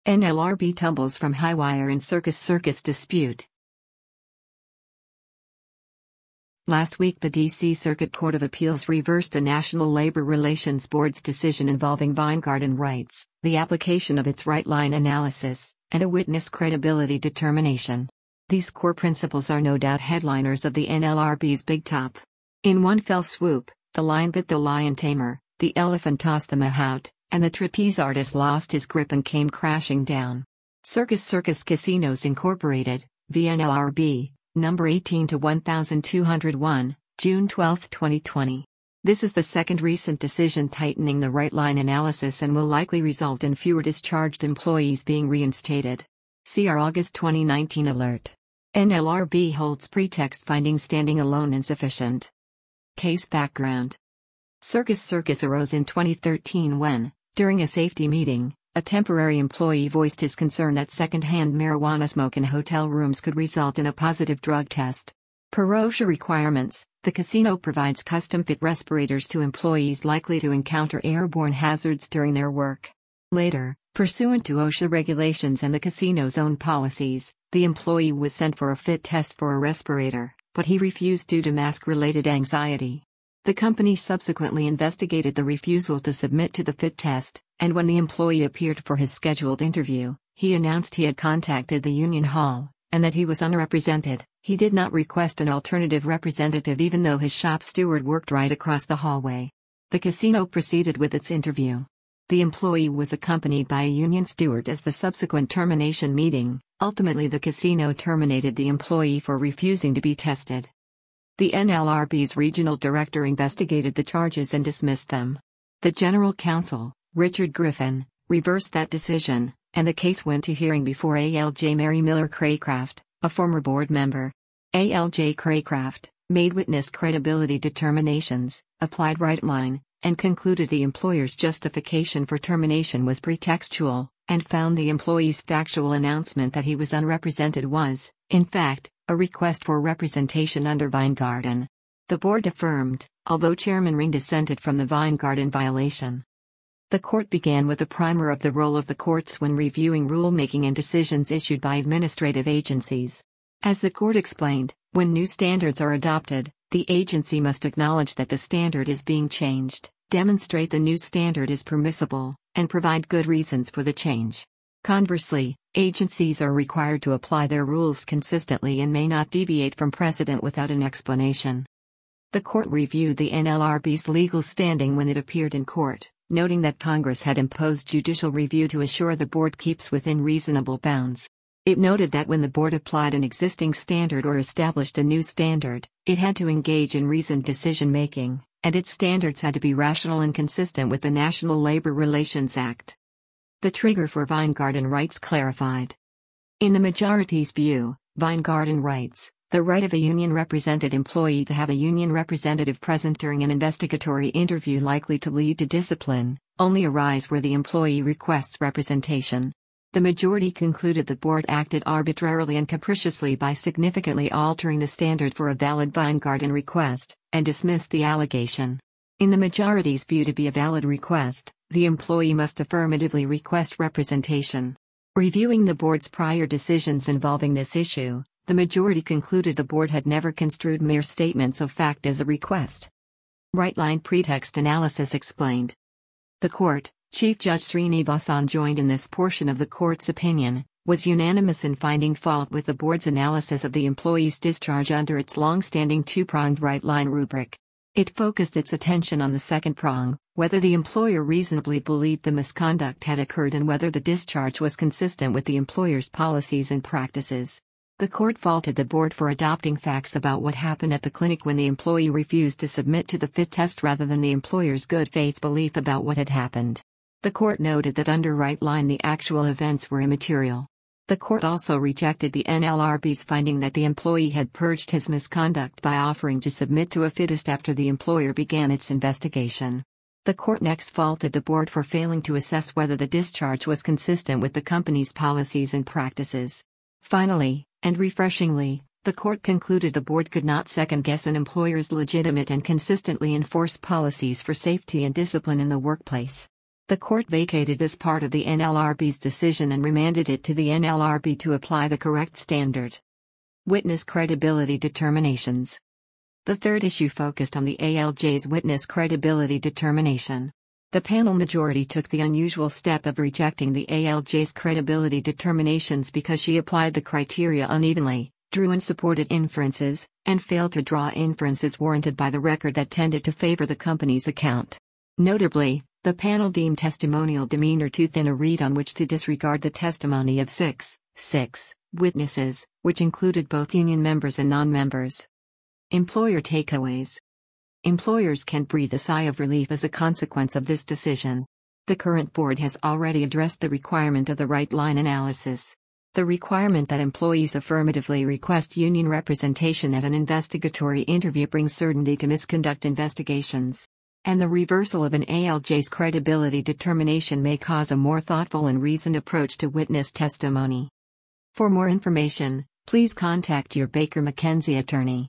NLRB tumbles from high wire in Circus dispute. Last week, the D.C. Circuit Court of Appeals reversed a National Labor Relations Board's decision involving Weingarten rights, the application of its right-line analysis, and a witness credibility determination. These core principles are no doubt headliners of the NLRB's Big Top. In one fell swoop, the lion bit the lion tamer, the elephant tossed the mahout, and the trapeze artist lost his grip and came crashing down. Circus Casinos Incorporated, VNLRB, number 18-1201, June 12, 2020. This is the second recent decision tightening the right-line analysis and will likely result in fewer discharged employees being reinstated. See our August 2019 alert. NLRB holds pretext finding standing alone insufficient. Case background. Circus arose in 2013 when, during a safety meeting, a temporary employee voiced his concern that secondhand marijuana smoke in hotel rooms could result in a positive drug test. Per OSHA requirements, the casino provides custom-fit respirators to employees likely to encounter airborne hazards during their work. Later, pursuant to OSHA regulations and the casino's own policies, the employee was sent for a fit test for a respirator, but he refused due to mask-related anxiety. The company subsequently investigated the refusal to submit to the fit test, and when the employee appeared for his scheduled interview, he announced he had contacted the union hall, and that he was unrepresented. He did not request an alternative representative even though his shop steward worked right across the hallway. The casino proceeded with its interview. The employee was accompanied by a union steward as the subsequent termination meeting. Ultimately, the casino terminated the employee for refusing to be tested. The NLRB's regional director investigated the charges and dismissed them. The general counsel, Richard Griffin, reversed that decision, and the case went to hearing before ALJ Mary Miller Craycraft, a former board member. ALJ Craycraft made witness credibility determinations, applied right-line, and concluded the employer's justification for termination was pretextual, and found the employee's factual announcement that he was unrepresented was, in fact, a request for representation under Weingarten. The board affirmed, although Chairman Ring dissented from the Weingarten violation. The court began with a primer of the role of the courts when reviewing rulemaking and decisions issued by administrative agencies. As the court explained, when new standards are adopted, the agency must acknowledge that the standard is being changed, demonstrate the new standard is permissible, and provide good reasons for the change. Conversely, agencies are required to apply their rules consistently and may not deviate from precedent without an explanation. The court reviewed the NLRB's legal standing when it appeared in court, noting that Congress had imposed judicial review to assure the board keeps within reasonable bounds. It noted that when the board applied an existing standard or established a new standard, it had to engage in reasoned decision-making, and its standards had to be rational and consistent with the National Labor Relations Act. The trigger for Weingarten rights clarified. In the majority's view, Weingarten rights, the right of a union-represented employee to have a union representative present during an investigatory interview likely to lead to discipline, only arise where the employee requests representation. The majority concluded the board acted arbitrarily and capriciously by significantly altering the standard for a valid Weingarten request, and dismissed the allegation. In the majority's view, to be a valid request, the employee must affirmatively request representation. Reviewing the board's prior decisions involving this issue, the majority concluded the board had never construed mere statements of fact as a request. Right-line pretext analysis explained. The court, Chief Judge Srinivasan joined in this portion of the court's opinion, was unanimous in finding fault with the board's analysis of the employee's discharge under its long-standing two-pronged right-line rubric. It focused its attention on the second prong, whether the employer reasonably believed the misconduct had occurred and whether the discharge was consistent with the employer's policies and practices. The court faulted the board for adopting facts about what happened at the clinic when the employee refused to submit to the fit test rather than the employer's good faith belief about what had happened. The court noted that under right-line the actual events were immaterial. The court also rejected the NLRB's finding that the employee had purged his misconduct by offering to submit to a fit test after the employer began its investigation. The court next faulted the board for failing to assess whether the discharge was consistent with the company's policies and practices. Finally, and refreshingly, the court concluded the board could not second-guess an employer's legitimate and consistently enforced policies for safety and discipline in the workplace. The court vacated this part of the NLRB's decision and remanded it to the NLRB to apply the correct standard. Witness credibility determinations. The third issue focused on the ALJ's witness credibility determination. The panel majority took the unusual step of rejecting the ALJ's credibility determinations because she applied the criteria unevenly, drew unsupported inferences, and failed to draw inferences warranted by the record that tended to favor the company's account. Notably, the panel deemed testimonial demeanor too thin a reed on which to disregard the testimony of six witnesses, which included both union members and non-members. Employer takeaways. Employers can breathe a sigh of relief as a consequence of this decision. The current board has already addressed the requirement of the right line analysis. The requirement that employees affirmatively request union representation at an investigatory interview brings certainty to misconduct investigations. And the reversal of an ALJ's credibility determination may cause a more thoughtful and reasoned approach to witness testimony. For more information, please contact your Baker McKenzie attorney.